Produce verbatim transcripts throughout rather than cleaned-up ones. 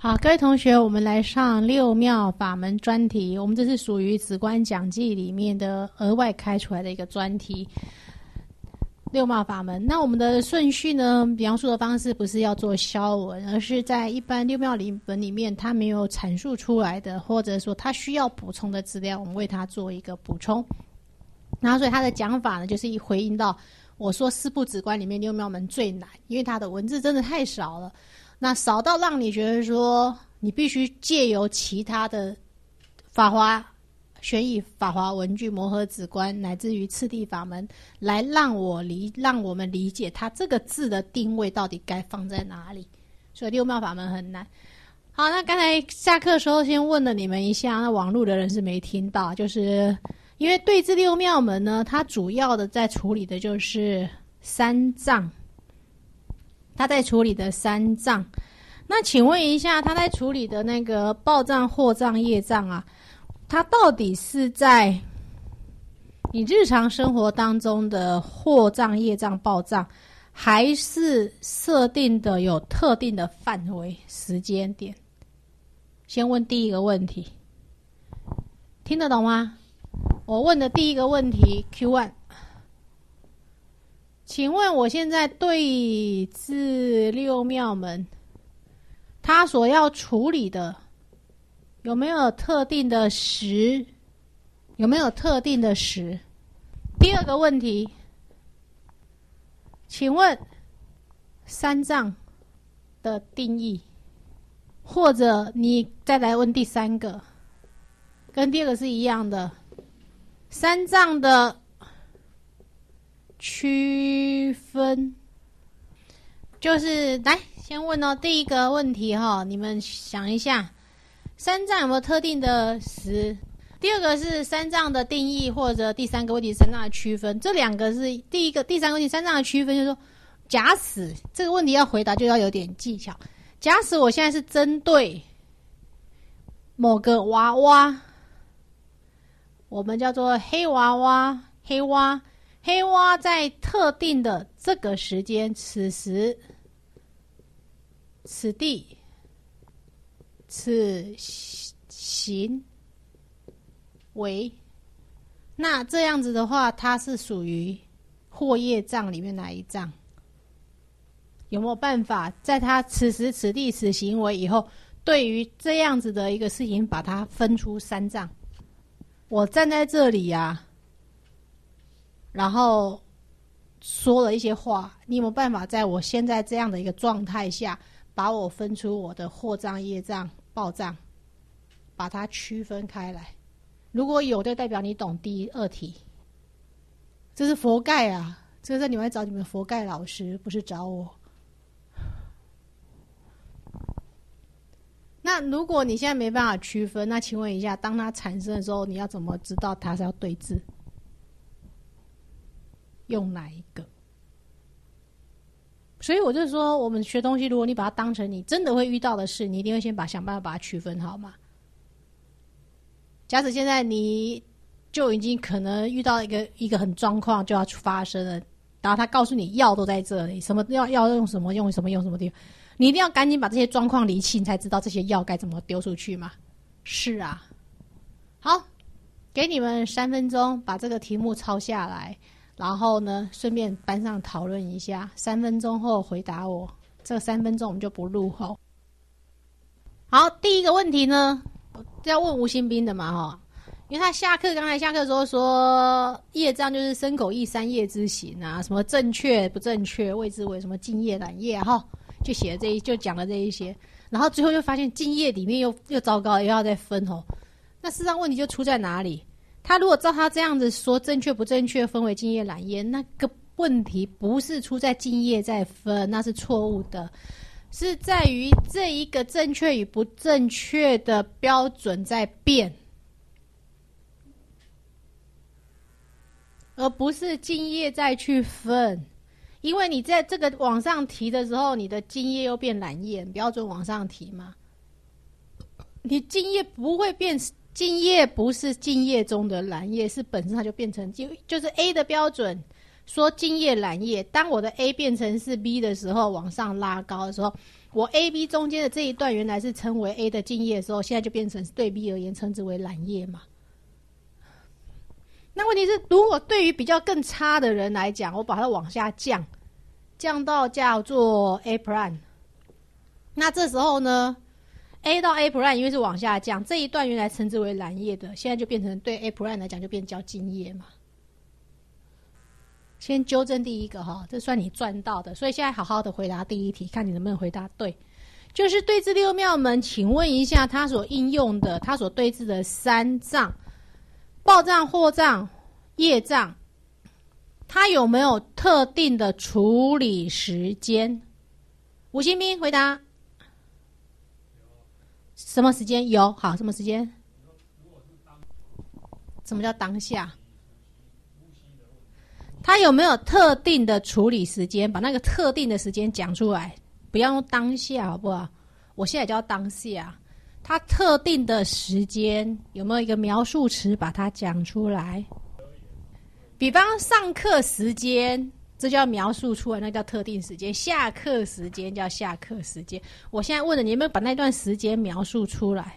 好，各位同学，我们来上六妙法门专题。我们这是属于止观讲记里面的额外开出来的一个专题。六妙法门，那我们的顺序呢？描述的方式不是要做消文，而是在一般六妙理本里面，它没有阐述出来的，或者说它需要补充的资料，我们为它做一个补充。然后，所以它的讲法呢，就是一回应到我说四部止观里面六妙门最难，因为它的文字真的太少了。那少到让你觉得说，你必须借由其他的法华、玄义、法华文具、摩诃止观，乃至于次第法门，来让我理，让我们理解它这个字的定位到底该放在哪里。所以六妙法门很难。好，那刚才下课的时候先问了你们一下，那网络的人是没听到，就是因为对治六妙门呢，它主要的在处理的就是三障。他在处理的三障，那请问一下，他在处理的那个报障、惑障、业障啊，他到底是在你日常生活当中的惑障、业障、报障，还是设定的有特定的范围、时间点？先问第一个问题，听得懂吗？我问的第一个问题 Q 一。请问我现在对治六妙门，他所要处理的有没有特定的时？有没有特定的时？第二个问题，请问三障的定义，或者你再来问第三个，跟第二个是一样的，三障的区分，就是来先问哦，第一个问题哈、哦，你们想一下，三障有没有特定的时？第二个是三障的定义，或者第三个问题三障的区分。这两个是第一个、第三个问题三障的区分，就是说，假使这个问题要回答，就要有点技巧。假使我现在是针对某个娃娃，我们叫做黑娃娃、黑蛙。黑蛙在特定的这个时间、此时、此地、此行为，那这样子的话，它是属于惑业障里面哪一障？有没有办法在它此时此地此行为以后，对于这样子的一个事情，把它分出三障？我站在这里啊，然后说了一些话，你有没有办法在我现在这样的一个状态下，把我分出我的惑障、业障、报障，把它区分开来？如果有，就代表你懂第二题。这是佛盖啊，这个是你们找你们佛盖老师，不是找我。那如果你现在没办法区分，那请问一下，当它产生的时候，你要怎么知道它是要对治？用哪一个？所以我就说，我们学东西，如果你把它当成你真的会遇到的事，你一定会先把想办法把它区分好嘛。假使现在你就已经可能遇到一个一个很状况就要发生了，然后他告诉你药都在这里，什么药要用什么用什么用什么地方，你一定要赶紧把这些状况理清，才知道这些药该怎么丢出去嘛。是啊，好，给你们三分钟把这个题目抄下来。然后呢，顺便班上讨论一下，三分钟后回答我。这三分钟我们就不录后。好，第一个问题呢，要问吴新斌的嘛，哈，因为他下课刚才下课的时候说，业障就是身口意三业之行啊，什么正确不正确，谓之为什么净业染业哈，就写了这一，就讲了这一些，然后最后就发现净业里面又又糟糕，又要再分哦。那事实上问题就出在哪里？他如果照他这样子说，正确不正确分为净业染业，那个问题不是出在净业在分，那是错误的，是在于这一个正确与不正确的标准在变，而不是净业再去分。因为你在这个往上提的时候，你的净业又变染业，标准往上提嘛，你净业不会变。净业不是净业中的染业，是本身它就变成就就是 A 的标准，说净业染业。当我的 A 变成是 B 的时候，往上拉高的时候， 我 A、B 中间的这一段原来是称为 A 的茎叶的时候，现在就变成对 B 而言称之为蓝叶嘛。那问题是，如果对于比较更差的人来讲，我把它往下降，降到叫做 A prime， 那这时候呢 ，A 到 A prime 因为是往下降，这一段原来称之为蓝叶的，现在就变成对 A prime 来讲就变叫茎叶嘛。先纠正第一个哈，这算你赚到的，所以现在好好的回答第一题，看你能不能回答对。就是对治六妙门，请问一下，它所应用的，它所对治的三障。报障、祸障、业障，它有没有特定的处理时间？吴新兵回答：什么时间？有。好，什么时间？什么叫当下？它有没有特定的处理时间？把那个特定的时间讲出来，不要用当下，好不好？我现在叫当下。它特定的时间有没有一个描述词把它讲出来？比方上课时间，这叫描述出来，那叫特定时间。下课时间叫下课时间。我现在问了你有没有把那段时间描述出来？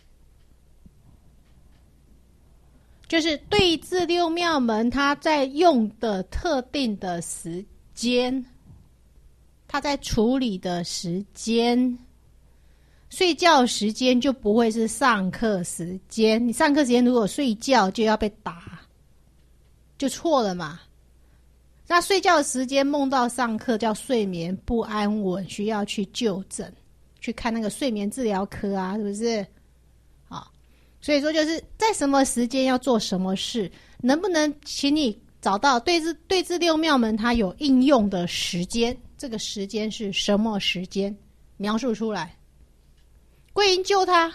就是对治六妙门，它在用的特定的时间，它在处理的时间。睡觉时间就不会是上课时间，你上课时间如果睡觉就要被打，就错了嘛。那睡觉时间梦到上课叫睡眠不安稳，需要去就诊，去看那个睡眠治疗科啊，是不是？好，所以说就是在什么时间要做什么事，能不能请你找到对治对治六妙门它有应用的时间，这个时间是什么时间，描述出来。归因救他，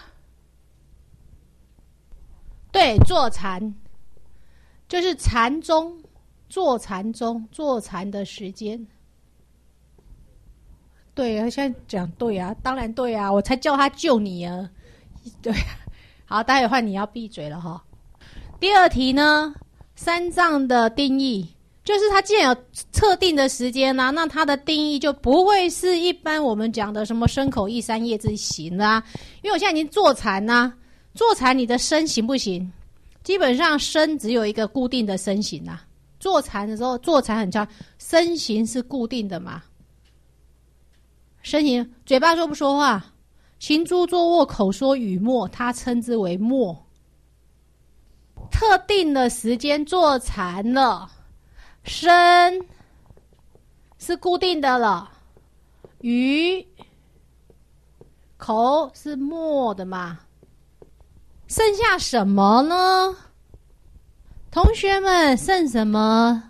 对，坐禅，就是禅宗，坐禅中坐禅的时间。对啊，现在讲对啊，当然对啊，我才叫他救你啊。对啊，好，待会换你要闭嘴了哈。第二题呢，三障的定义。就是它既然有特定的时间啊，那它的定义就不会是一般我们讲的什么身口意三业之行啦、啊。因为我现在已经坐禅啦、啊，坐禅你的身行不行？基本上身只有一个固定的身形啊。坐禅的时候，坐禅很强，身形是固定的嘛。身形，嘴巴说不说话？行住坐卧口说语默，它称之为默。特定的时间坐禅了。身是固定的了，语口是默的嘛，剩下什么呢？同学们，剩什么？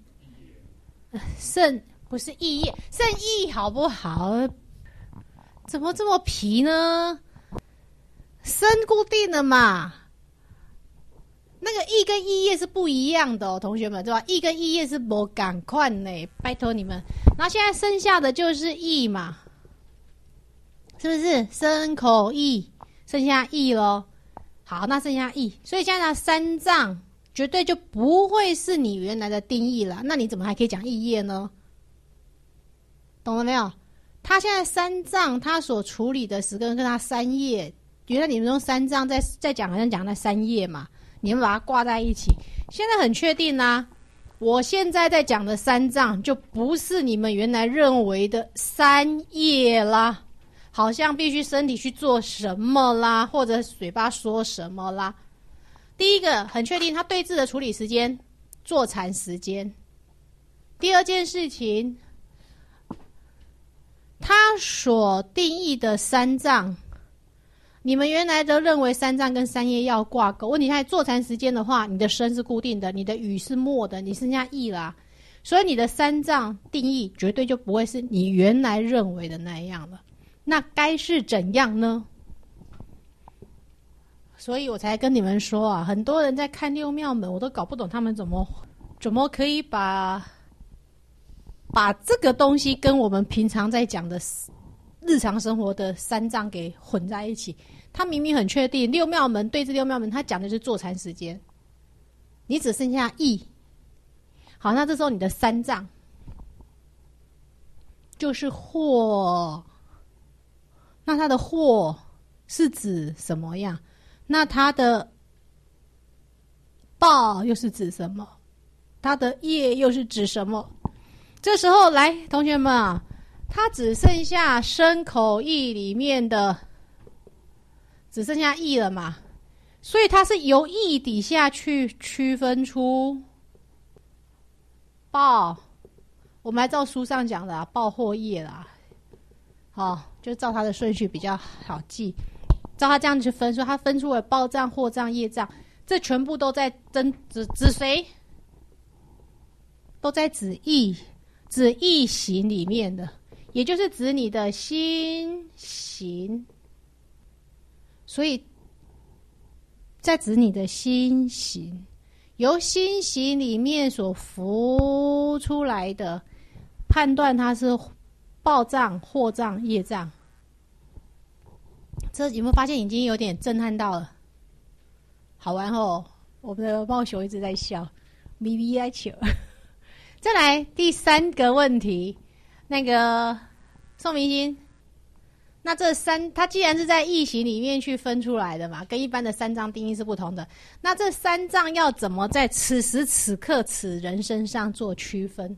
剩不是意业，剩意好不好？怎么这么皮呢？身固定的嘛。那个意跟意业是不一样的哦，同学们，对吧？意跟意业是不赶快呢，拜托你们。然后现在剩下的就是意嘛，是不是？身口意，剩下意咯。好，那剩下意，所以现在的三障绝对就不会是你原来的定义了。那你怎么还可以讲意业呢？懂了没有？他现在三障，他所处理的时跟跟他三业，原来你们用三障在在讲，好像讲那三业嘛。你们把它挂在一起，现在很确定啦、啊。我现在在讲的三障就不是你们原来认为的三业啦，好像必须身体去做什么啦，或者嘴巴说什么啦。第一个很确定，它对治的处理时间，坐禅时间。第二件事情，它所定义的三障。你们原来都认为三障跟三业要挂钩，问题现在坐禅时间的话，你的身是固定的，你的语是默的，你剩下意啦，所以你的三障定义绝对就不会是你原来认为的那样了。那该是怎样呢？所以我才跟你们说啊，很多人在看六妙门，我都搞不懂他们怎么怎么可以把把这个东西跟我们平常在讲的日常生活的三障给混在一起。他明明很确定六妙门对治六妙门，他讲的是坐禅时间，你只剩下意。好，那这时候你的三障就是惑那它的祸是指什么样？那它的报又是指什么？它的业又是指什么？这时候来，同学们啊，它只剩下身口意里面的，只剩下意了嘛，所以它是由意底下去区分出报。我们来照书上讲的啊，报或业啦，好，就照它的顺序比较好记。照它这样去分，说它分出了报障、祸障、业障，这全部都在指指指谁？都在指意。指意行里面的，也就是指你的心行，所以在指你的心行，由心行里面所浮出来的，判断它是报障、祸障、业障。这有没有发现已经有点震撼到了？好玩哦！我们的猫熊一直在笑，咪咪在笑。再来第三个问题，那个宋明星，那这三，它既然是在意行里面去分出来的嘛，跟一般的三障定义是不同的。那这三障要怎么在此时此刻此人身上做区分？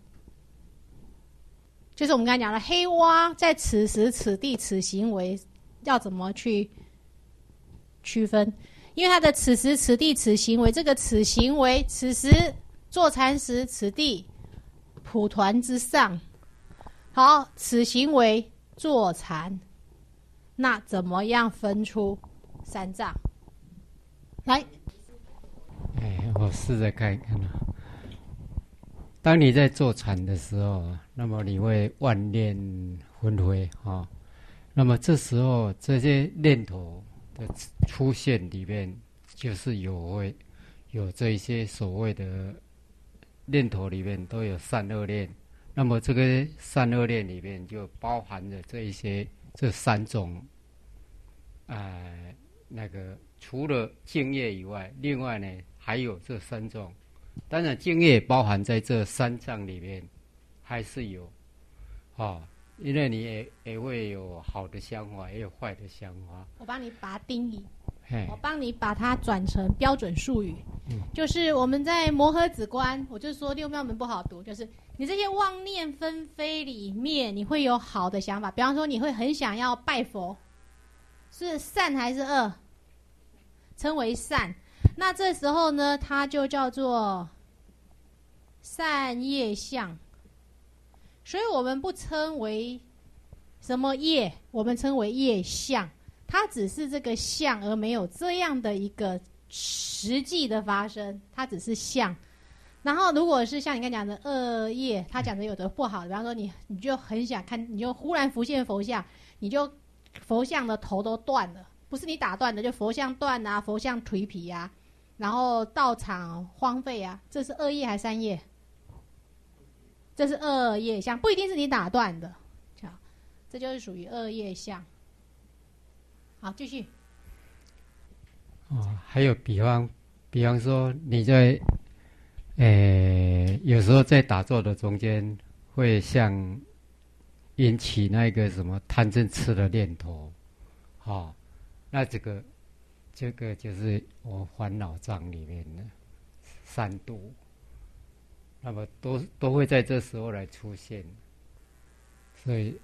就是我们刚才讲的黑蛙，在此时此地此行为要怎么去区分？因为它的此时此地此行为，这个此行为，此时坐禅时，此地蒲团之上，好，此行为坐禅，那怎么样分出三障？来， 哎，我试着看一看啊。当你在坐禅的时候，那么你会万念纷飞啊。那么这时候这些念头的出现里面，就是有会有这一些所谓的念头里面都有善恶念，那么这个善恶念里面就包含着这一些这三种，呃，那个除了净业以外，另外呢还有这三种。当然，净业包含在这三障里面，还是有，哦，因为你也也会有好的想法，也有坏的想法。 我帮你把它定义，我帮你把它转成标准术语。嗯、就是我们在摩诃止观，我就说六妙门不好读，就是你这些妄念纷飞里面，你会有好的想法，比方说你会很想要拜佛，是善还是恶？称为善。那这时候呢，它就叫做善业相，所以我们不称为什么业，我们称为业相。它只是这个相，而没有这样的一个实际的发生，它只是相。然后如果是像你刚讲的恶业，他讲的有的不好的，比方说你你就很想看，你就忽然浮现佛像，你就佛像的头都断了，不是你打断的，就佛像断啊，佛像颓皮啊，然后道场荒废啊，这是恶业还是善业？这是恶业相，不一定是你打断的，这就是属于恶业相。好，继续。 哦，还有比方，比方说你在，呃，有时候在打坐的中间，会像引起那个什么贪嗔痴的念头，哦，那这个，这个就是我烦恼障里面的三毒，那么都都会在这时候来出现，所以。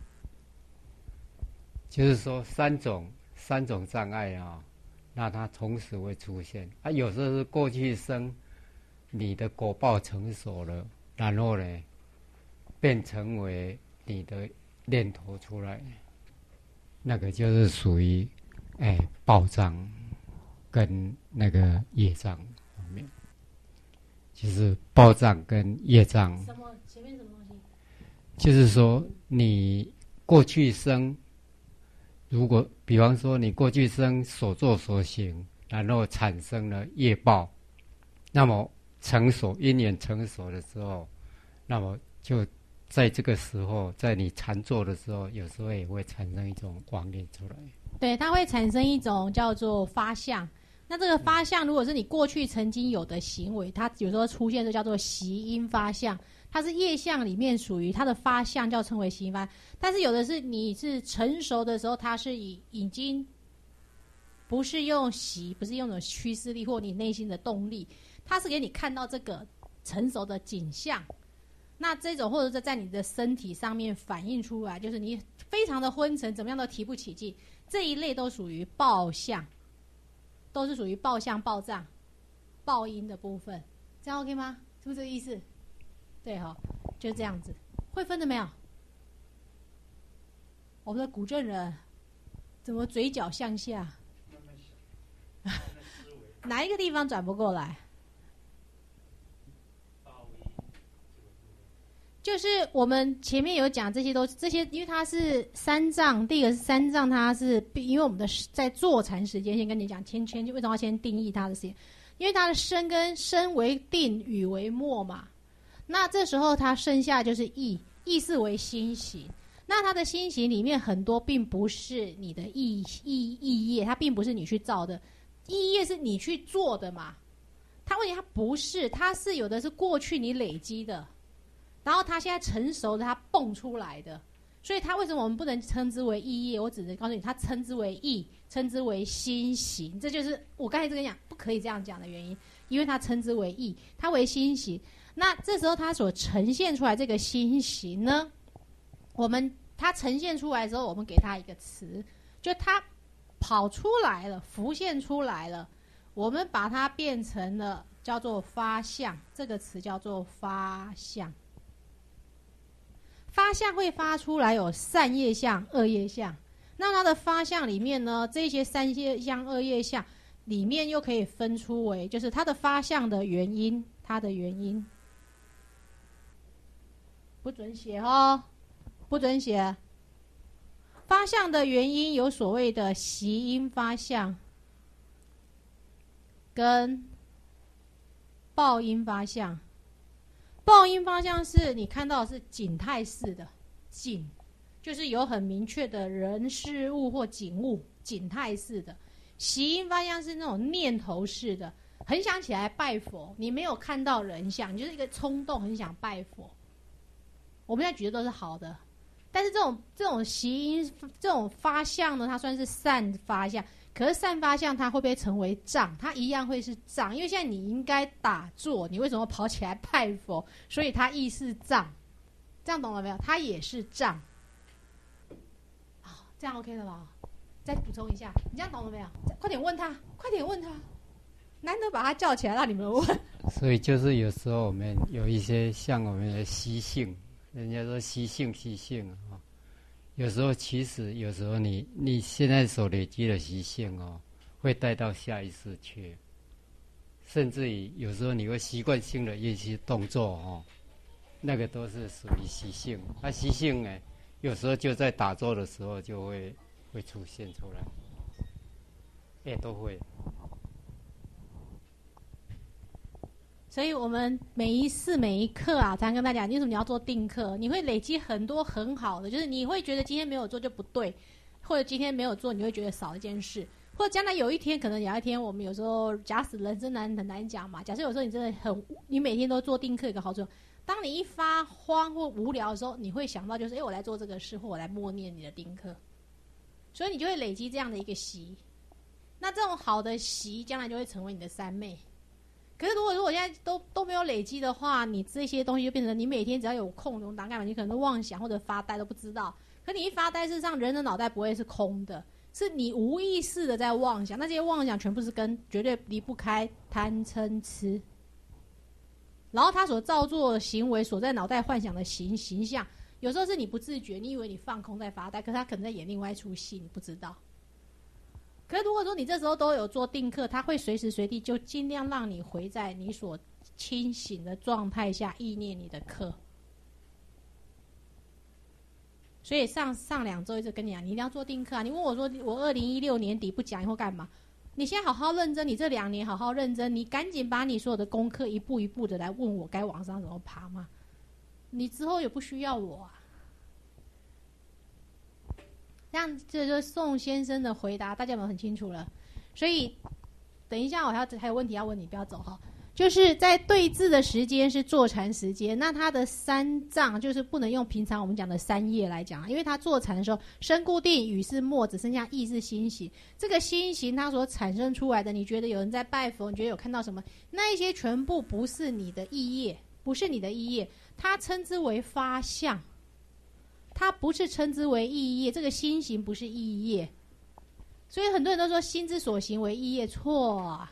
就是说三种三种障碍啊，那它同时会出现。啊，有时候是过去生你的果报成熟了，然后呢，变成为你的念头出来，那个就是属于哎报障跟那个业障方面，就是报障跟业障。 什么？前面什么东西？ 就是说你过去生。如果比方说你过去生所作所行，然后产生了业报，那么成熟因缘成熟的时候，那么就在这个时候，在你禅坐的时候，有时候也会产生一种妄念出来。 对，它会产生一种叫做发相。那这个发相，如果是你过去曾经有的行为，它有时候出现的叫做习因发相。 它是业相里面属于它的发相，叫称为习因发。但是有的是你是成熟的时候，它是以已经不是用习，不是用那种驱使力或你内心的动力，它是给你看到这个成熟的景象。那这种或者是在你的身体上面反映出来，就是你非常的昏沉，怎么样都提不起劲，这一类都属于报相，都是属于报相、报障、报因的部分。这样 OK 吗？是不是这个意思？对哈、哦，就是这样子。会分的没有？我们的古证人怎么嘴角向下？哪一个地方转不过来？就是我们前面有讲，这些都这些，因为它是三藏，第一个是三藏，它是因为我们的在坐禅时间，先跟你讲，先先为什么要先定义它的时间？因为它的身跟身为定，语为默嘛。那这时候它剩下就是意，意是为心行。那它的心行里面很多并不是你的意意意业，它并不是你去造的，意业是你去做的嘛。它问题它不是，它是有的是过去你累积的。然后它现在成熟的，它蹦出来的，所以它为什么我们不能称之为意业？我只能告诉你，它称之为意，称之为心行，这就是我刚才这个讲不可以这样讲的原因，因为它称之为意，它为心行。那这时候它所呈现出来这个心行呢，我们它呈现出来之后，我们给它一个词，就它跑出来了，浮现出来了，我们把它变成了叫做发相，这个词叫做发相。发相会发出来有善业相、恶业相。那它的发相里面呢，这些善业相、恶业相里面又可以分出为，就是它的发相的原因，它的原因不准写哦，不准写。发相的原因有所谓的习因发相跟报因发相。报因方向是你看到的是景态式的景，就是有很明确的人事物或景物，景态式的。习因方向是那种念头式的，很想起来拜佛，你没有看到人像，你就是一个冲动很想拜佛。我们现在举的都是好的，但是这种这种习因这种发相呢，它算是善发相。可是善发相它会不会成为障？它一样会是障，因为现在你应该打坐，你为什么跑起来拜佛？所以它亦是障，这样懂了没有？它也是障。好，这样 OK 了吧？再补充一下，你这样懂了没有？快点问他，快点问他，难得把他叫起来让你们问。 所以就是有时候我们有一些像我们的习性，人家说习性习性啊。有时候其实有时候你你现在所累积的习性哦，会带到下一世去，甚至于有时候你会习惯性的一些动作哦，那个都是属于习性。那、啊、习性呢，有时候就在打坐的时候就会会出现出来，也都会。 所以我们每一次每一刻啊，常跟大家讲，为什么你要做定课？你会累积很多很好的，就是你会觉得今天没有做就不对，或者今天没有做你会觉得少一件事，或者将来有一天，可能有一天我们有时候假使人生难很难讲嘛。假设有时候你真的很，你每天都做定课，有一个好处，当你一发慌或无聊的时候，你会想到就是，哎，我来做这个事，或我来默念你的定课，所以你就会累积这样的一个习。那这种好的习，将来就会成为你的三昧。可是如果如果现在都都没有累积的话，你这些东西就变成你每天只要有空有档干嘛，你可能都妄想或者发呆都不知道。可你一发呆，事实上人的脑袋不会是空的，是你无意识的在妄想，那这些妄想全部是跟绝对离不开贪嗔痴，然后他所造作的行为所在脑袋幻想的形形象，有时候是你不自觉，你以为你放空在发呆，可是他可能在演另外一出戏，你不知道。可是如果说你这时候都有做定课，他会随时随地就尽量让你回在你所清醒的状态下意念你的课。所以上上两周一直跟你讲，你一定要做定课啊！你问我说，我二零一六年底不讲以后干嘛？你现在好好认真，你这两年好好认真，你赶紧把你所有的功课一步一步的来问我该往上怎么爬嘛。你之后也不需要我啊。这样这就是宋先生的回答，大家有没有很清楚了？所以等一下我还要还有问题要问你，不要走哈。 就是在对峙的时间是坐禅时间，那它的三藏就是不能用平常我们讲的三业来讲，因为它坐禅的时候身固定，语是默，只剩下意是心行。这个心行它所产生出来的，你觉得有人在拜佛，你觉得有看到什么，那一些全部不是你的意业，不是你的意业，它称之为发相，它不是称之为意业，这个心行不是意业。所以很多人都说心之所行为意业，错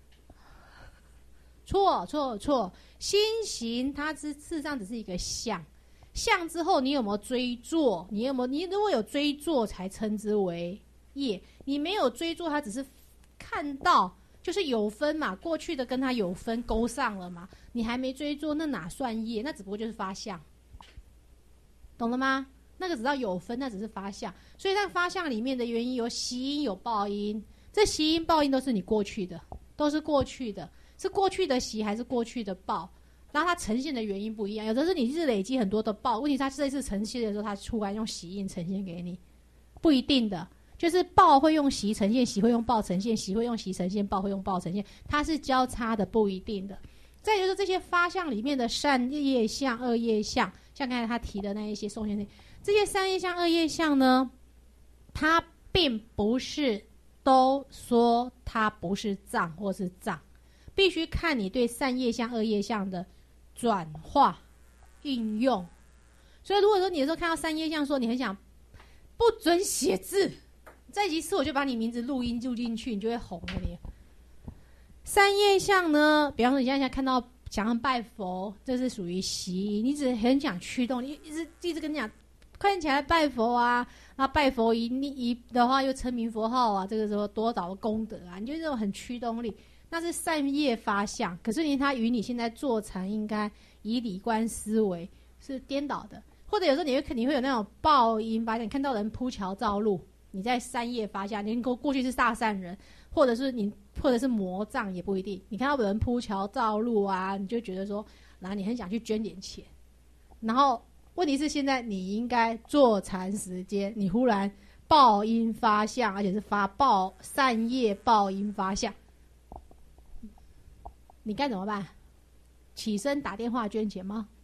错错错，心行它是事实上只是一个相，相之后你有没有追做？你有没有？你如果有追做，才称之为业。你没有追做，它只是看到，就是有分嘛，过去的跟它有分勾上了嘛，你还没追做，那哪算业？那只不过就是发相，懂了吗？那个只要有分，那只是发相。所以在发相里面的原因有习因有报因，这习因报因都是你过去的，都是过去的。是过去的习还是过去的报，然后它呈现的原因不一样。有的是你是累积很多的报，问题是它这一次呈现的时候，它出来用习印呈现给你，不一定的。就是报会用习呈现，习会用报呈现，习会用习呈现，报会用报呈现，它是交叉的，不一定的。再就是这些发相里面的善业相、恶业相，像刚才他提的那一些宋先生，这些善业相、恶业相呢，它并不是都说它不是藏或是藏。必须看你对善业相、恶业相的转化、运用。所以，如果说你有时候看到善业相，说你很想不准写字，再一次我就把你名字录音录进去，你就会红了你。善业相呢，比方说你现在看到想要拜佛，这是属于习，你只很想驱动，你一直一直跟你讲，快点起来拜佛啊！然后拜佛一一的话，又称名佛号啊，这个时候多少功德啊，你就这种很驱动力。那是善业发相，可是你它与你现在坐禅应该以理观思维是颠倒的，或者有时候你会你会有那种报因发现，看到人铺桥造路，你在善业发相，你过过去是大善人，或者是你或者是魔障也不一定，你看到有人铺桥造路啊，你就觉得说，然后你很想去捐点钱，然后问题是现在你应该坐禅时间，你忽然报因发相，而且是发报善业报因发相。你该怎么办？起身打电话捐钱吗？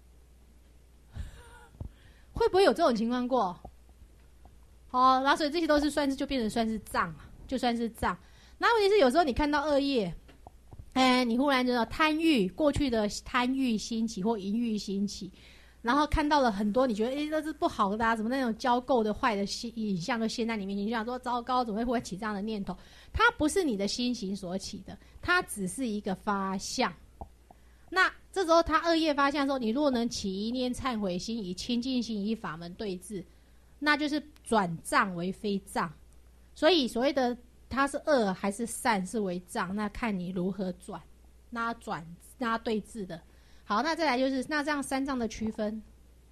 会不会有这种情况过？好，然后所以这些都是算是就变成算是账，就算是账。那问题是有时候你看到恶业，哎，你忽然觉得贪欲，过去的贪欲兴起或淫欲兴起，然后看到了很多你觉得哎这是不好的啊，怎么那种交媾的坏的影像都现在里面，你就想说糟糕，怎么会会起这样的念头？它不是你的心行所起的，它只是一个发相。那这时候它恶业发相的时候，你若能起一念忏悔心，以清净心以法门对治，那就是转障为非障。所以所谓的它是恶还是善是为障，那看你如何转，那转那对治的。好，那再来就是那这样三障的区分，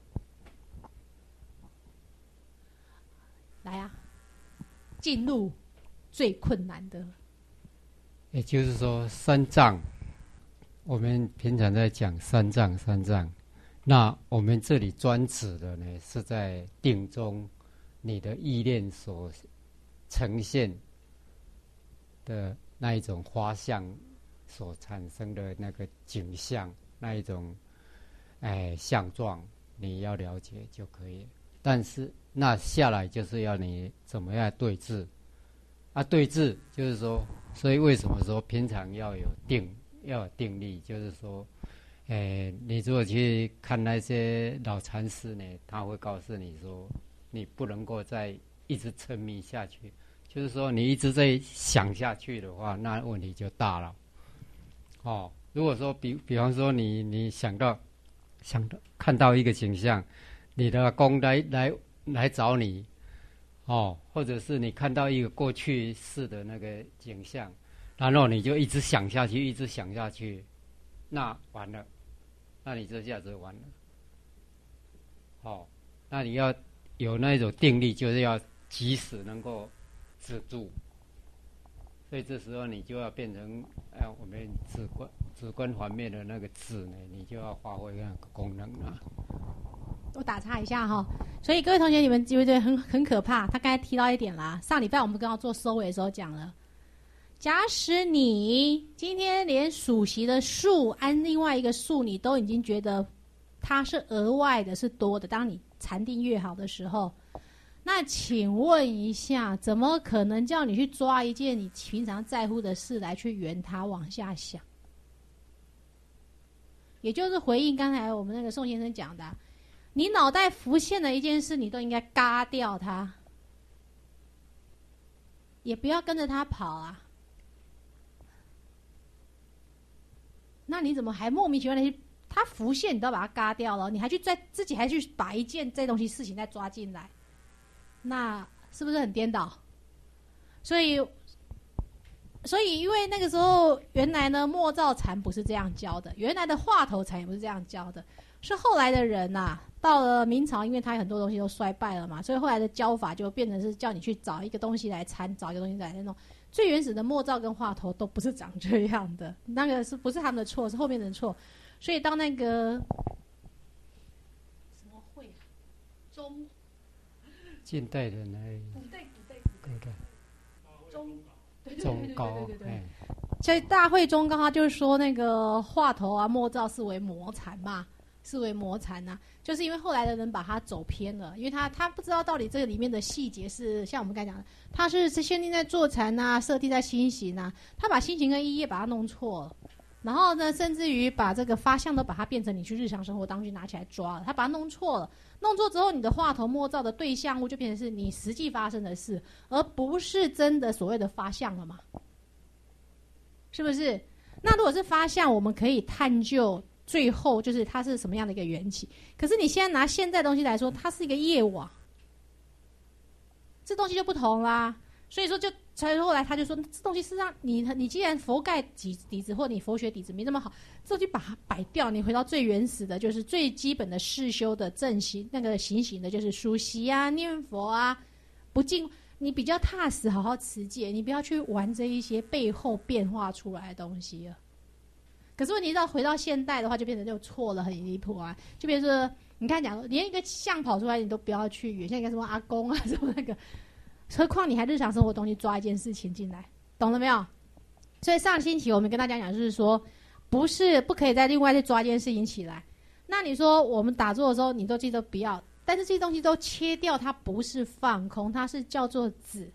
来啊，进入最困难的。 也就是说，三障，我们平常在讲三障，三障，那我们这里专指的呢，是在定中你的意念所呈现的那一种花相所产生的那个景象。那一种，哎，相状你要了解就可以。但是那下来就是要你怎么样对治啊？对治就是说，所以为什么说平常要有定，要有定力？就是说，哎，你如果去看那些老禅师呢，他会告诉你说，你不能够再一直沉迷下去。就是说，你一直在想下去的话，那问题就大了。哦。如果说比比方说你你想到想到看到一个景象，你的公来来来找你，哦，或者是你看到一个过去式的那个景象，然后你就一直想下去，一直想下去，那完了，那你这下子完了。哦，那你要有那种定力，就是要及时能够止住。所以这时候你就要变成，哎，我们止观止观方面的那个止呢，你就要发挥那个功能了。 我打岔一下哈，所以各位同学，你们觉得很很可怕？他刚才提到一点啦，上礼拜我们刚刚做收尾的时候讲了， 假使你今天连属习的数按另外一个数，你都已经觉得它是额外的，是多的，当你禅定越好的时候，那请问一下，怎么可能叫你去抓一件你平常在乎的事来去圆它往下想？也就是回应刚才我们那个宋先生讲的，你脑袋浮现的一件事，你都应该嘎掉它，也不要跟着它跑啊。那你怎么还莫名其妙的去？它浮现，你都要把它嘎掉了，你还去再自己还去把一件这东西事情再抓进来，那是不是很颠倒？所以，所以因为那个时候原来呢，默照禅不是这样教的，原来的话头禅也不是这样教的，是后来的人呐、啊，到了明朝，因为他很多东西都衰败了嘛，所以后来的教法就变成是叫你去找一个东西来参，找一个东西来弄。最原始的默照跟话头都不是长这样的，那个是不是他们的错，是后面的错。所以当那个什么会啊，中近代的那古代古代古代中中高，对对对， 所以大会中高他就是说那个话头啊默照视为魔禅嘛，视为魔禅啊，就是因为后来的人把它走偏了，因为他他不知道到底这个里面的细节是像我们刚才讲的，他是是限定在坐禅啊，设定在心行啊，他把心行跟意业把它弄错了。然后呢，甚至于把这个发相都把它变成你去日常生活当中拿起来抓了，他把它弄错了。弄错之后，你的话头默照的对象物就变成是你实际发生的事，而不是真的所谓的发相了嘛？是不是？那如果是发相，我们可以探究最后就是它是什么样的一个缘起。可是你现在拿现在东西来说，它是一个业网，这东西就不同啦。所以说就，所以后来他就说，这东西是让你，你既然佛盖底底子或你佛学底子没那么好，这东西把它摆掉，你回到最原始的，就是最基本的世修的正行，那个行行的，就是书习啊、念佛啊，不进，你比较踏实，好好持戒，你不要去玩这一些背后变化出来的东西了。可是问题到回到现代的话，就变成就错了，很离谱啊！就变成说，你看讲，连一个像跑出来，你都不要去远，像一个什么阿公啊，什么那个。何况你还日常生活东西抓一件事情进来，懂了没有？所以上星期我们跟大家讲，就是说，不是不可以再另外再抓一件事情起来。那你说我们打坐的时候，你都记得不要，但是这些东西都切掉，它不是放空，它是叫做止。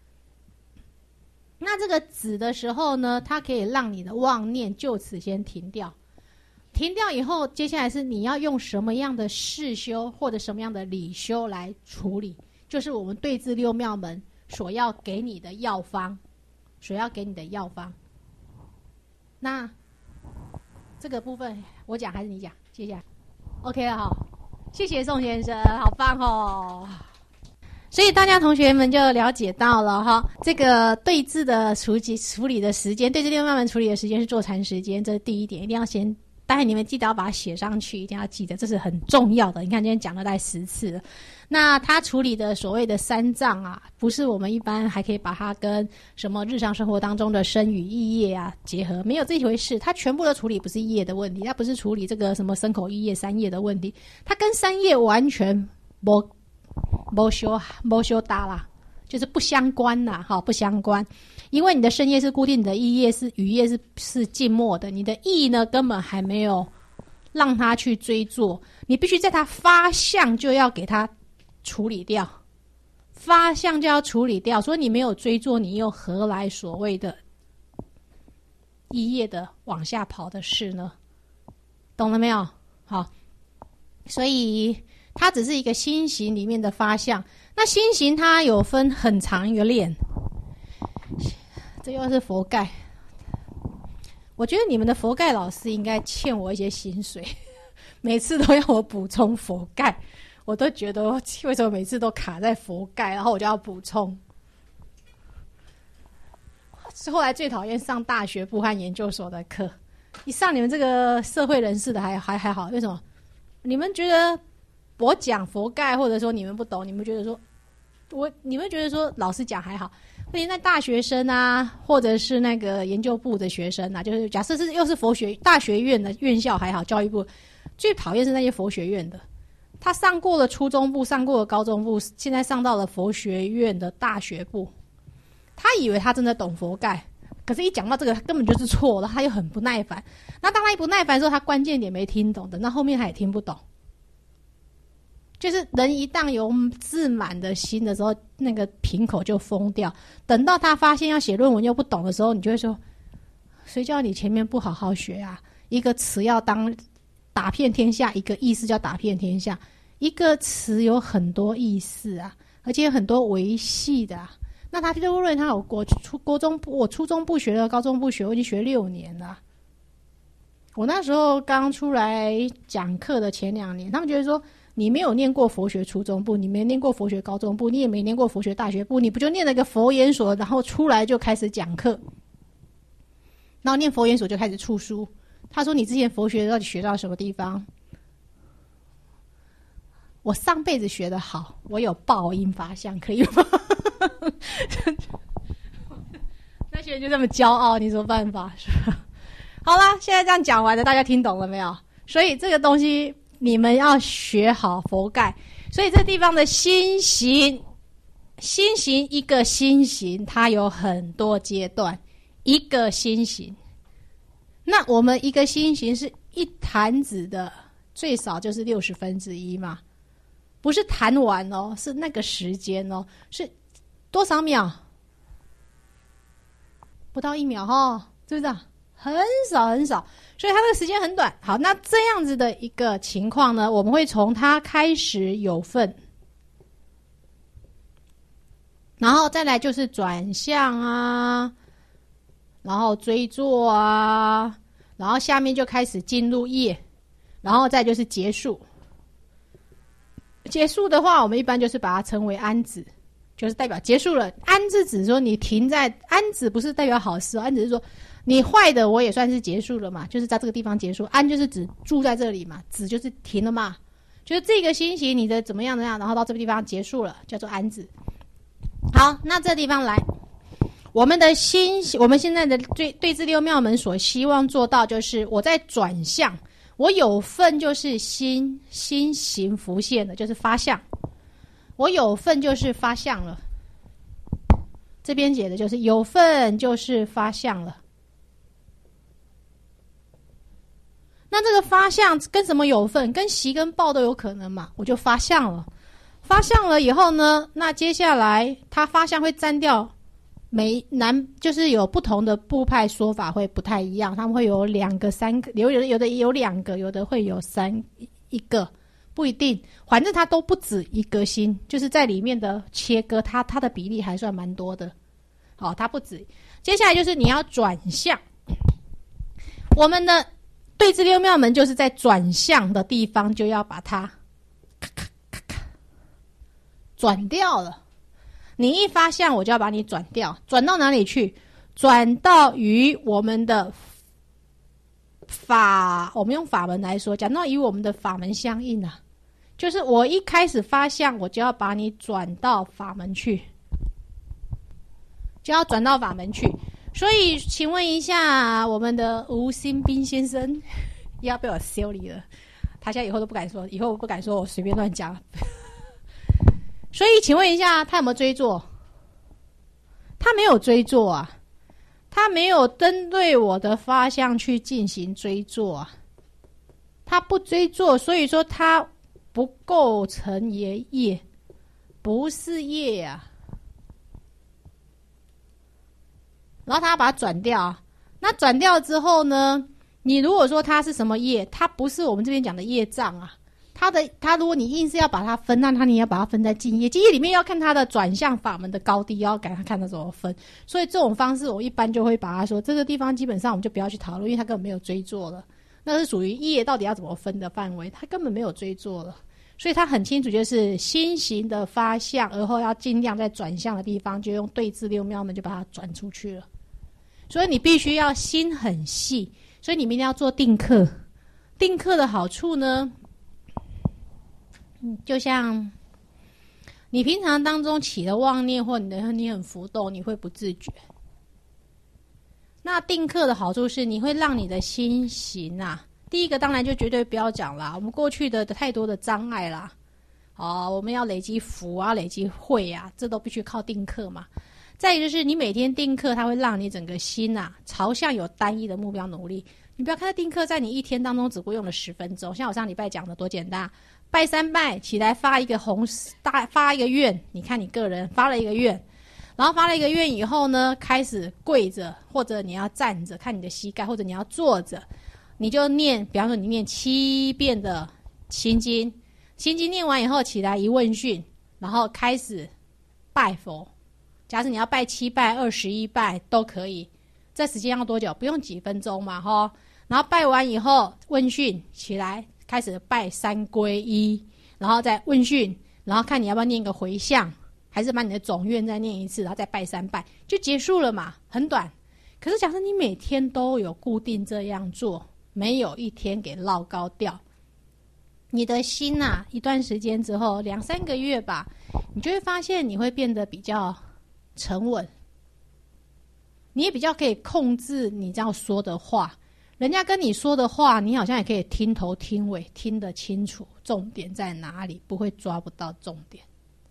那这个止的时候呢，它可以让你的妄念就此先停掉。停掉以后，接下来是你要用什么样的事修或者什么样的理修来处理。就是我们对治六妙门所要给你的药方，所要给你的药方。那这个部分我讲还是你讲？接下来 ，OK 了哈，谢谢宋先生，好棒哦！所以大家同学们就了解到了哈，这个对治的处理处理的时间，对治六妙门处理的时间是坐禅时间，这是第一点，一定要先。待会你们记得要把它写上去，一定要记得，这是很重要的。你看今天讲了大概十次了。那他处理的所谓的三障啊，不是我们一般还可以把它跟什么日常生活当中的身语意业啊结合，没有这一回事。他全部的处理不是业的问题，他不是处理这个什么身口意业三业的问题，他跟三业完全没没修没修搭啦，就是不相关啦，哈，不相关。因为你的身业是固定的，意业是语业是是静默的，你的意呢根本还没有让他去追做，你必须在他发相就要给他处理掉，发相就要处理掉，所以你没有追做，你又何来所谓的意业的往下跑的事呢？懂了没有？好，所以它只是一个心行里面的发相，那心行它有分很长一个链。这又是佛盖，我觉得你们的佛盖老师应该欠我一些薪水，每次都要我补充佛盖，我都觉得为什么每次都卡在佛盖，然后我就要补充。后来最讨厌上大学部和研究所的课，一上你们这个社会人士的还还还好，为什么？你们觉得我讲佛盖，或者说你们不懂，你们觉得说我你们觉得说老师讲还好。现在大学生啊，或者是那个研究部的学生啊，就是假设是又是佛学大学院的院校还好，教育部最讨厌是那些佛学院的。他上过了初中部，上过了高中部，现在上到了佛学院的大学部，他以为他真的懂佛盖， 可是一讲到这个，他根本就是错了，他又很不耐烦。那当他一不耐烦的时候，他关键点没听懂的，那后面他也听不懂。就是人一旦有自满的心的时候，那个瓶口就封掉。等到他发现要写论文又不懂的时候，你就会说：谁叫你前面不好好学啊？一个词要当打遍天下，一个意思叫打遍天下。一个词有很多意思啊，而且很多维系的啊。那他就认为他有国初国中我初中不学了，高中不学，我已经学六年了。我那时候刚出来讲课的前两年，他们觉得说，你没有念过佛学初中部，你没念过佛学高中部，你也没念过佛学大学部，你不就念了一个佛研所，然后出来就开始讲课，然后念佛研所就开始出书。他说你之前佛学到底学到什么地方？我上辈子学得好，我有报应法相，可以吗？那些人就这么骄傲，你什么办法？是吧？好啦，现在这样讲完了，大家听懂了没有？所以这个东西你们要学好佛概。所以这地方的心行，心行一个心行，它有很多阶段，一个心行。那我们一个心行是一弹指的，最少就是六十分之一嘛，不是弹完哦，是那个时间哦，是多少秒？不到一秒哦，是不是？很少很少，所以它的时间很短。好，那这样子的一个情况呢，我们会从它开始有份，然后再来就是转向啊，然后追坐啊，然后下面就开始进入业，然后再就是结束。结束的话，我们一般就是把它称为安止，就是代表结束了。安止指说你停在，安止不是代表好事，安止是说你坏的我也算是结束了嘛，就是在这个地方结束。安就是指住在这里嘛，止就是停了嘛，就是这个心行你的怎么样怎么样，然后到这个地方结束了，叫做安止。好，那这地方来，我们的心，我们现在的对对治六妙门所希望做到，就是我在转向，我有份就是心心行浮现的，就是发相。我有份就是发相了，这边解的就是有份就是发相了。那这个发相跟什么有份？跟习跟报都有可能嘛，我就发相了。发相了以后呢，那接下来它发相会占掉每南，就是有不同的部派说法会不太一样，他们会有两个、三个，有的有的有两个，有的会有三一个，不一定，反正它都不止一个心，就是在里面的切割，它它的比例还算蛮多的。好，它不止。接下来就是你要转向，我们的对治六妙门就是在转向的地方就要把它咔咔咔咔转掉了。你一发相，我就要把你转掉，转到哪里去？转到与我们的法，我们用法门来说，讲到与我们的法门相应啊，就是我一开始发相，我就要把你转到法门去，就要转到法门去。所以，请问一下，我们的吴新斌先生要被我修理了，他现在以后都不敢说，以后不敢说我随便乱讲。所以，请问一下，他有没有追坐？他没有追坐啊，他没有针对我的发相去进行追坐啊，他不追坐，所以说他不构成业业，不是业啊。然后他把它转掉，那转掉之后呢，你如果说它是什么业，它不是我们这边讲的业障啊。它的它，如果你硬是要把它分，那它你要把它分在净业，净业里面要看它的转向法门的高低，要给它看它怎么分。所以这种方式，我一般就会把它说，这个地方基本上我们就不要去讨论，因为它根本没有追坐了，那是属于业到底要怎么分的范围，它根本没有追坐了。所以它很清楚，就是心行的发相，而后要尽量在转向的地方，就用对治六妙门就把它转出去了。所以你必须要心很细，所以你们一定要做定课。定课的好处呢，就像你平常当中起了妄念，或你的你很浮动，你会不自觉。那定课的好处是，你会让你的心行啊，第一个当然就绝对不要讲啦，我们过去的太多的障碍啦，哦，我们要累积福啊，累积慧啊，这都必须靠定课嘛。 再一个就是你每天定课，它会让你整个心啊朝向有单一的目标努力。你不要看定课在你一天当中只不过用了十分钟，像我上礼拜讲的多简单，拜三拜起来发一个红大发一个愿，你看你个人发了一个愿，然后发了一个愿以后呢，开始跪着或者你要站着，看你的膝盖，或者你要坐着，你就念，比方说你念七遍的心经，心经念完以后起来一问讯，然后开始拜佛。假设你要拜七拜、二十一拜都可以，这时间要多久？不用几分钟嘛，齁。然后拜完以后问讯起来，开始拜三皈依，然后再问讯，然后看你要不要念一个回向，还是把你的总愿再念一次，然后再拜三拜，就结束了嘛，很短。可是假设你每天都有固定这样做，没有一天给落高掉，你的心啊，一段时间之后，两三个月吧，你就会发现你会变得比较沉稳，你也比较可以控制你这样说的话，人家跟你说的话，你好像也可以听头听尾，听得清楚重点在哪里，不会抓不到重点。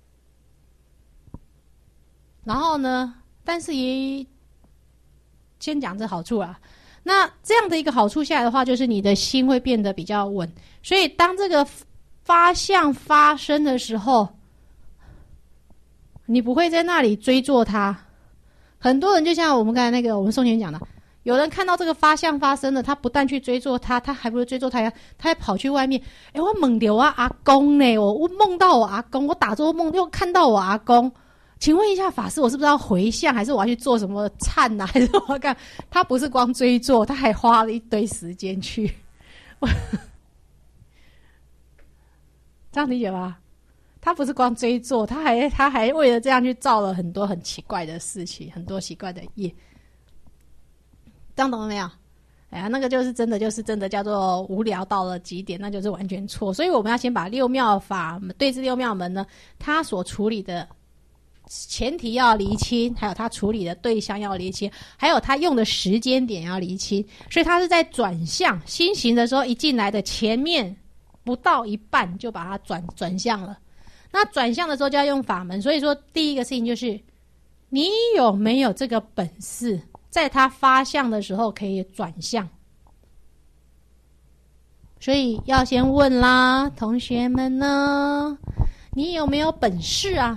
然后呢，但是也先讲这好处啊，那这样的一个好处下来的话，就是你的心会变得比较稳，所以当这个发相发生的时候，你不会在那里追逐它。很多人就像我们刚才那个我们宋前讲的，有人看到这个发相发生了，他不但去追逐他，他还不如追逐他，他还跑去外面。哎，我梦到我阿公呢，我我梦到我阿公，我打做梦又看到我阿公。请问一下法师，我是不是要回向，还是我要去做什么忏啊，还是我要干？他不是光追逐，他还花了一堆时间去。这样理解吗？他不是光追逐，他还他还为了这样去造了很多很奇怪的事情，很多奇怪的业。这样懂了没有？哎呀，那个就是真的，就是真的叫做无聊到了极点，那就是完全错。所以我们要先把六妙法对治六妙门呢，他所处理的前提要厘清，还有他处理的对象要厘清，还有他用的时间点要厘清。所以他是在转向新行的时候，一进来的前面不到一半就把它转转向了。那转向的时候就要用法门，所以说第一个事情就是你有没有这个本事，在它发相的时候可以转向。所以要先问啦，同学们呢，你有没有本事啊？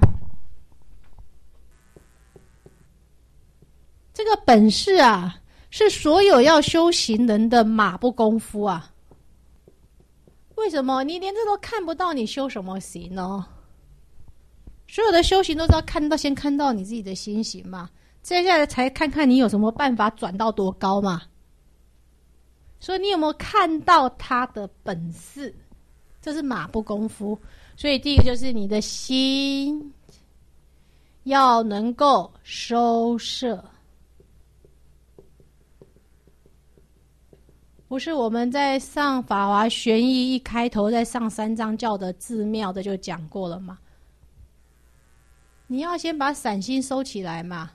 这个本事啊，是所有要修行人的马不功夫啊。为什么？你连这都看不到，你修什么行呢？所有的修行都是要看到，先看到你自己的心行嘛，接下来才看看你有什么办法转到多高嘛。所以你有没有看到他的本事？这是马不功夫。所以第一个就是你的心要能够收摄，不是我们在上法华玄义一开头在上三藏教的自妙的就讲过了嘛，你要先把散心收起来嘛，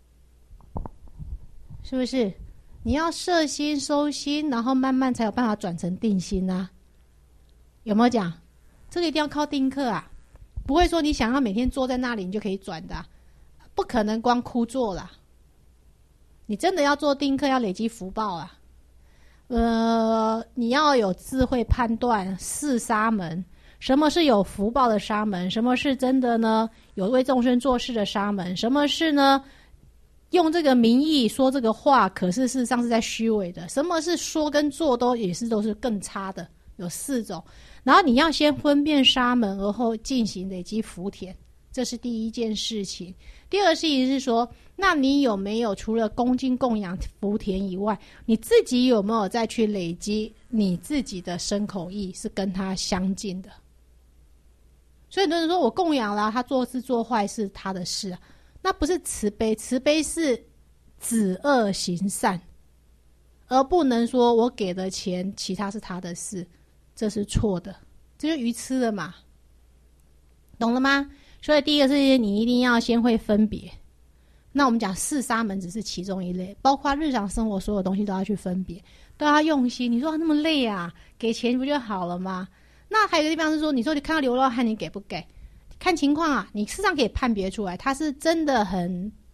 是不是？你要摄心收心，然后慢慢才有办法转成定心啊。有没有讲？这个一定要靠定课啊，不会说你想要每天坐在那里你就可以转的啊，不可能光枯坐啦。你真的要做定课，要累积福报啊。呃，你要有智慧判断四沙门，什么是有福报的沙门，什么是真的呢有为众生做事的沙门，什么是呢用这个名义说这个话，可是事实上是在虚伪的，什么是说跟做都也是都是更差的，有四种。然后你要先分辨沙门，而后进行累积福田，这是第一件事情。第二个事情是说，那你有没有除了恭敬供养福田以外，你自己有没有再去累积你自己的身口意是跟他相近的？所以很多人说我供养啦，他做事做坏是他的事啊，那不是慈悲，慈悲是止恶行善，而不能说我给的钱其他是他的事，这是错的，这就愚痴了嘛，懂了吗？所以第一个是你一定要先会分别。那我们讲四沙门只是其中一类，包括日常生活所有东西都要去分别，都要用心。你说、啊、那么累啊，给钱不就好了吗？那还有一个地方是说，你说你看到流浪汉你给不给？看情况啊，你事实上可以判别出来，他是真的很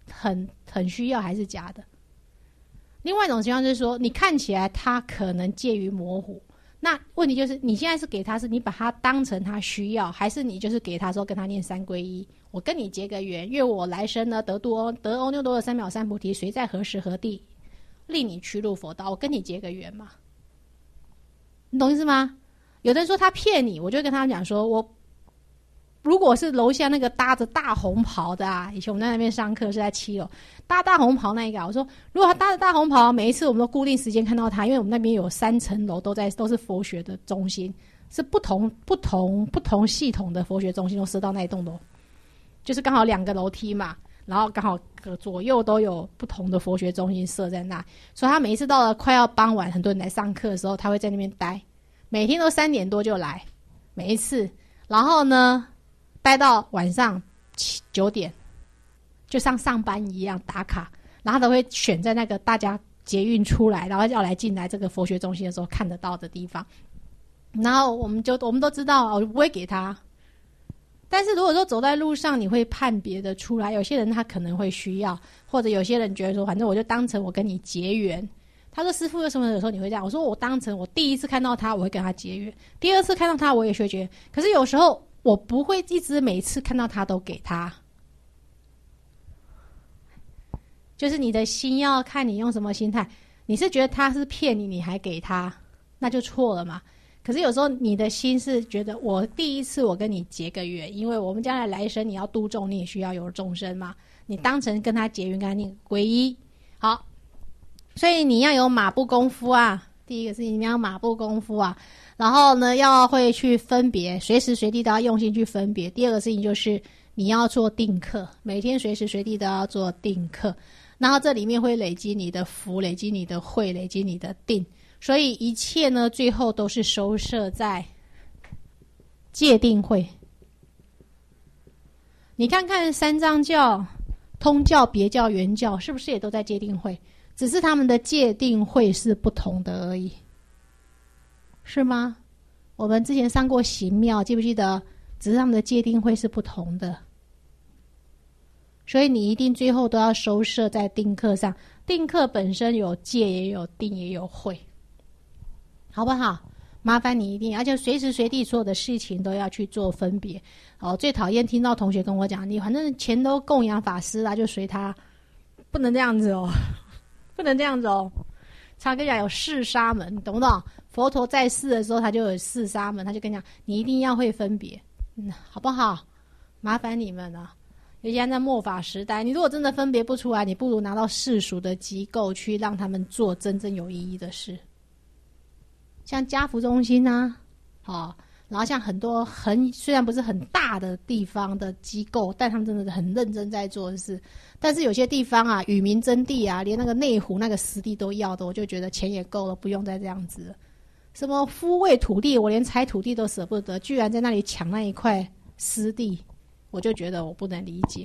很很需要还是假的。另外一种情况就是说，你看起来他可能介于模糊，那问题就是你现在是给他，是你把他当成他需要，还是你就是给他说跟他念三皈依，我跟你结个缘，愿我来生呢得度欧得欧耨多罗三藐三菩提，谁在何时何地令你趋入佛道，我跟你结个缘嘛，你懂意思吗？有的人说他骗你，我就跟他讲说，我如果是楼下那个搭着大红袍的啊，以前我们在那边上课是在七楼搭大红袍那一个、啊，我说如果他搭着大红袍，每一次我们都固定时间看到他，因为我们那边有三层楼都在都是佛学的中心，是不同不同不同系统的佛学中心都设到那一栋楼，就是刚好两个楼梯嘛，然后刚好左右都有不同的佛学中心设在那，所以他每一次到了快要傍晚，很多人来上课的时候，他会在那边待，每天都三点多就来，每一次，然后呢待到晚上七九点，就像上班一样打卡，然后他都会选在那个大家捷运出来，然后要来进来这个佛学中心的时候看得到的地方，然后我们就我们都知道，我就不会给他。但是如果说走在路上，你会判别的出来，有些人他可能会需要，或者有些人觉得说，反正我就当成我跟你结缘。他说师父为什么有时候你会这样？我说我当成我第一次看到他，我会跟他结缘；第二次看到他，我也会结缘。可是有时候我不会一直每次看到他都给他，就是你的心要看你用什么心态。你是觉得他是骗你，你还给他，那就错了嘛。可是有时候你的心是觉得，我第一次我跟你结个缘，因为我们将来来生你要度众，你也需要有众生嘛，你当成跟他结缘，跟他念皈依。好，所以你要有马步功夫啊。第一个是你要马步功夫啊，然后呢要会去分别，随时随地都要用心去分别。第二个事情就是你要做定课，每天随时随地都要做定课，然后这里面会累积你的福，累积你的慧，累积你的定。所以一切呢最后都是收摄在戒定慧。你看看三藏教、通教、别教、圆教是不是也都在戒定慧？只是他们的戒定慧是不同的而已，是吗？我们之前上过行庙，记不记得？只是他们的戒定慧是不同的，所以你一定最后都要收摄在定课上。定课本身有戒也有定也有慧，好不好？麻烦你一定，而且随时随地所有的事情都要去做分别。哦，最讨厌听到同学跟我讲，你反正钱都供养法师啦，就随他，不能这样子哦，不能这样子哦。常跟你讲有四沙门，懂不懂？佛陀在世的时候，他就有四沙门，他就跟你讲，你一定要会分别，嗯，好不好？麻烦你们了。尤其在末法时代，你如果真的分别不出来，你不如拿到世俗的机构去让他们做真正有意义的事。像家福中心啊，哦，然后像很多很虽然不是很大的地方的机构，但他们真的很认真在做的事。但是有些地方啊，与民争地啊，连那个内湖那个实地都要的，我就觉得钱也够了，不用再这样子了。什么夫位土地，我连拆土地都舍不得，居然在那里抢那一块私地，我就觉得我不能理解。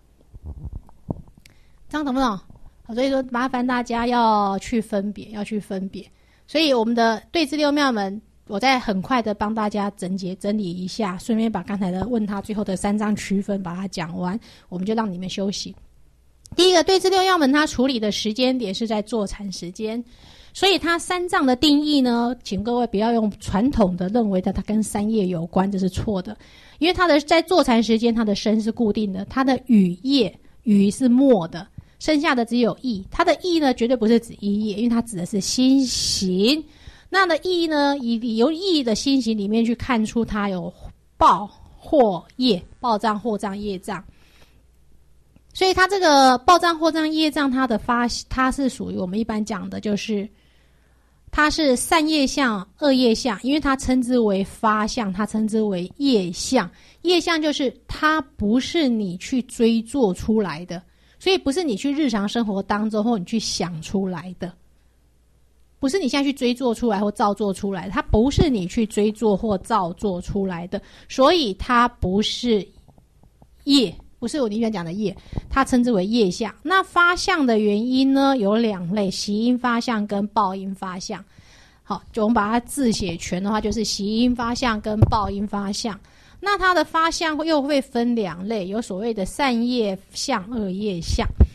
这样懂不懂？所以说麻烦大家要去分别，要去分别。所以我们的对治六妙门，我再很快的帮大家整洁整理一下，顺便把刚才的问他最后的三章区分把它讲完，我们就让你们休息。第一个对治六妙门，它处理的时间点是在坐禅时间，所以它三藏的定义呢，请各位不要用传统的认为的它跟三业有关，这是错的。因为它的在坐禅时间，它的身是固定的，它的语业语是默的，剩下的只有意。它的意呢，绝对不是指一业，因为它指的是心行。那的意呢，以由意的心行里面去看出它有报或业，报障、惑障、业障。所以它这个报障、惑障、业障，它的发，它是属于我们一般讲的，就是它是善业相、恶业相，因为它称之为发相，它称之为业相。业相就是它不是你去追做出来的，所以不是你去日常生活当中或你去想出来的，不是你现在去追做出来或造作出来的，它不是你去追做或造作出来的，所以它不是业，不是我宁愿讲的业，它称之为业相。那发相的原因呢，有两类，习因发相跟报因发相。好，就我们把它字写全的话，就是习因发相跟报因发相。那它的发相又会分两类，有所谓的善业相、恶业相。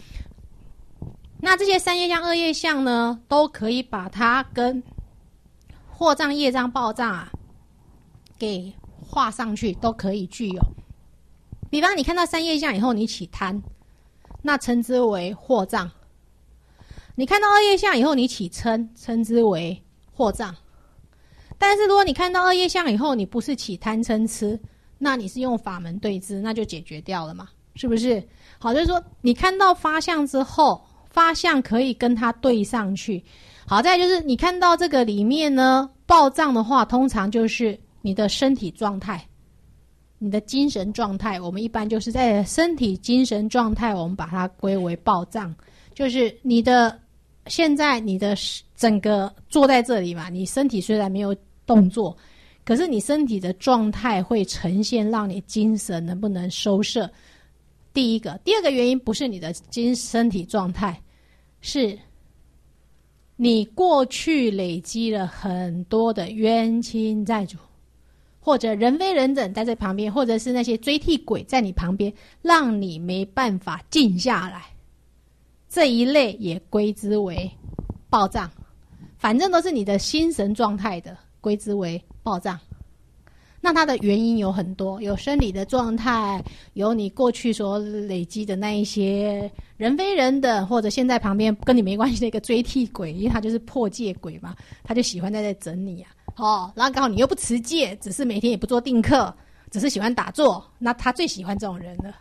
那这些三业相、二业相呢，都可以把它跟惑障、业障、报障啊，给画上去，都可以具有。比方你看到三业相以后，你起贪，那称之为惑障；你看到二业相以后，你起嗔，称之为惑障。但是如果你看到二业相以后，你不是起贪嗔痴，那你是用法门对治，那就解决掉了嘛，是不是？好，就是说你看到发相之后，发相可以跟它对上去。好，再来就是你看到这个里面呢，报障的话，通常就是你的身体状态，你的精神状态，我们一般就是在身体精神状态，我们把它归为报障，就是你的现在你的整个坐在这里嘛，你身体虽然没有动作，可是你身体的状态会呈现让你精神能不能收摄。第一个，第二个原因不是你的精身体状态，是你过去累积了很多的冤亲债主，或者人非人等在这旁边，或者是那些追替鬼在你旁边，让你没办法静下来，这一类也归之为报障。反正都是你的心神状态的，归之为报障。那它的原因有很多，有生理的状态，有你过去所累积的那一些人非人的，或者现在旁边跟你没关系的一个追替鬼，因为他就是破戒鬼嘛，他就喜欢在这整你啊。哦，然后刚好你又不持戒，只是每天也不做定课，只是喜欢打坐，那他最喜欢这种人了。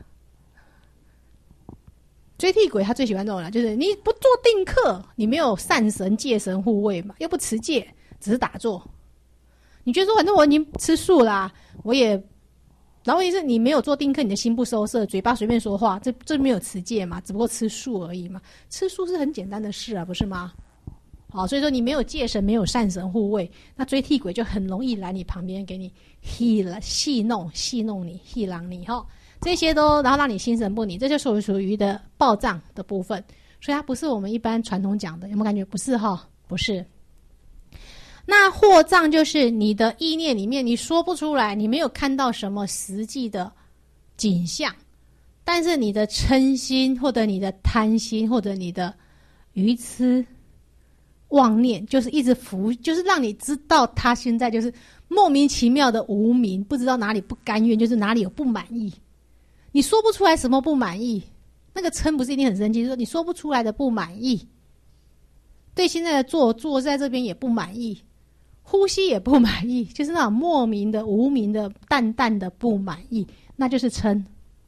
追替鬼他最喜欢这种人，就是你不做定课，你没有善神戒神护卫嘛，又不持戒，只是打坐。你觉得说反正我已经吃素啦，我也，然后问题是你没有做定课，你的心不收摄，嘴巴随便说话，这这没有持戒嘛，只不过吃素而已嘛。吃素是很简单的事啊，不是吗？好，所以说你没有戒神，没有善神护卫，那追替鬼就很容易来你旁边给你戏了戏弄戏弄你戏狼你哈，这些都然后让你心神不宁，这就属于属于的报障的部分，所以它不是我们一般传统讲的，有没有感觉？不是哈，不是。那惑障就是你的意念里面你说不出来，你没有看到什么实际的景象，但是你的嗔心或者你的贪心或者你的愚痴妄念就是一直浮，就是让你知道他现在就是莫名其妙的无明，不知道哪里不甘愿，就是哪里有不满意，你说不出来什么不满意，那个嗔不是一定很生气，就是说你说不出来的不满意，对现在的坐坐在这边也不满意，呼吸也不满意，就是那种莫名的无名的淡淡的不满意，那就是嗔，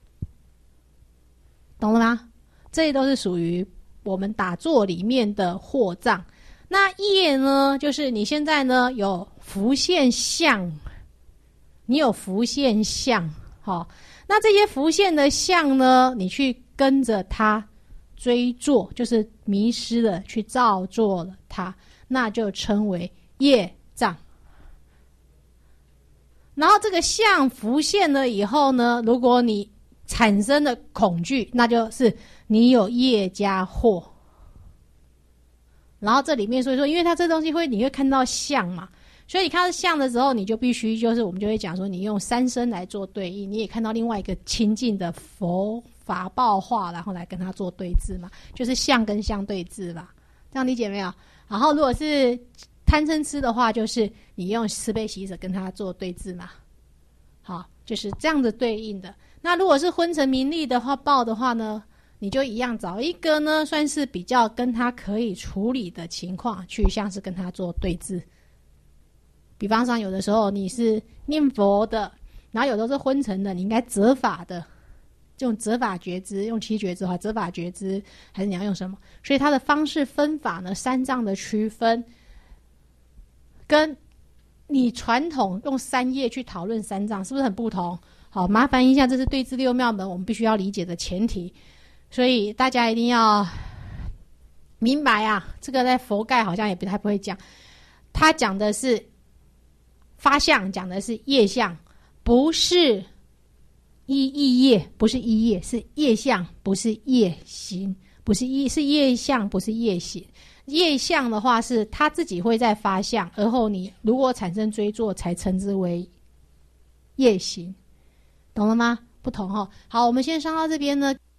懂了吗？这些都是属于我们打坐里面的惑障。那业呢，就是你现在呢有浮现相，你有浮现相，好，那这些浮现的相呢，你去跟着它追做，就是迷失了去造作了它，那就称为业障。然后这个相浮现了以后呢，如果你产生了恐惧，那就是你有业加惑。然后这里面所以说，因为它这东西会你会看到相嘛，所以你看到相的时候，你就必须就是我们就会讲说，你用三身来做对应，你也看到另外一个亲近的佛法报化，然后来跟它做对峙嘛，就是相跟相对峙吧，这样理解没有？然后如果是贪嗔痴的话，就是你用慈悲喜舍跟它做对峙嘛，好，就是这样子对应的。那如果是昏沉名利的话，报的话呢，你就一样找一个呢，算是比较跟他可以处理的情况，去像是跟他做对峙。比方上，有的时候你是念佛的，然后有的是昏沉的，你应该责法的，用责法觉知，用七觉知的话，责法觉知，还是你要用什么？所以它的方式分法呢，三藏的区分，跟你传统用三业去讨论三藏，是不是很不同？好，麻烦一下，这是对治六妙门我们必须要理解的前提。所以大家一定要明白啊，这个在佛概好像也不太不会讲，他讲的是发相，讲的是业相，不是一意业，不是一业，是业相，不是业行，不是一是业相，不是业行。业相的话是他自己会在发相，而后你如果产生追作，才称之为业行，懂了吗？不同哦。好，我们先上到这边呢。